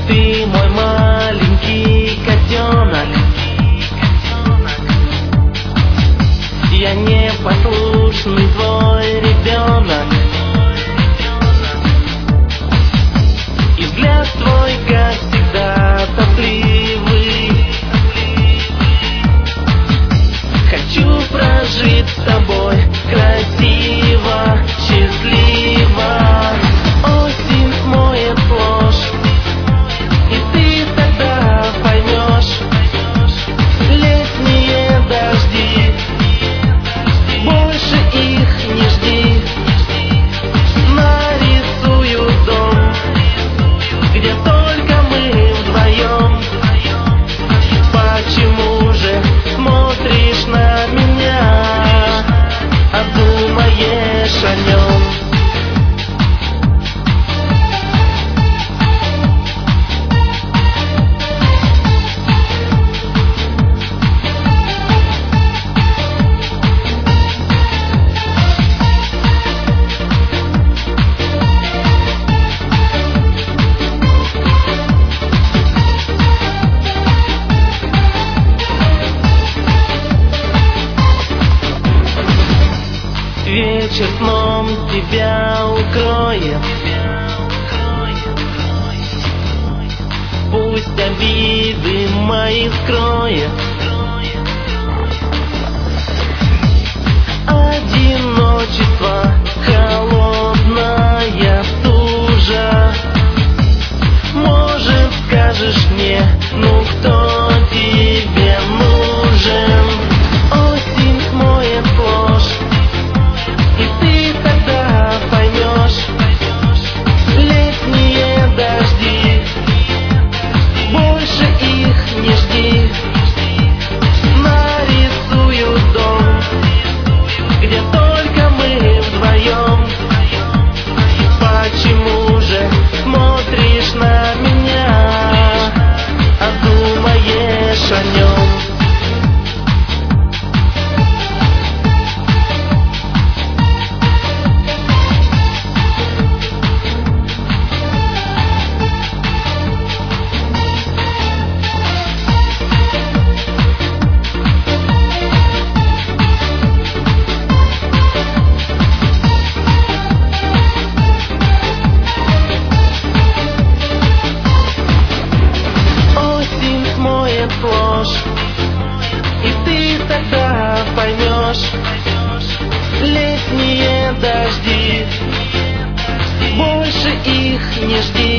Ты мой маленький котенок, я непослушный твой ребенок, и взгляд твой, как всегда, топливый. Хочу прожить с тобой красиво, счастливо. Осень смоет ложь, и ты тогда поймешь. Летние дожди, больше их не жди. Нарисую дом, где только мы вдвоем. Почему же смотришь на меня, а думаешь о нем? Вечер сном тебя укроет, пусть обиды мои скроет. Одиночество, холодная стужа. Может, скажешь мне, ну кто тебе нужен? Осень смоет ложь, и ты тогда поймешь. Летние дожди, больше их не жди. Нарисую дом, где только мы вдвоем. Почему же смотришь на меня, а думаешь о нем? Ложь, и ты тогда поймешь. Летние дожди, больше их не жди.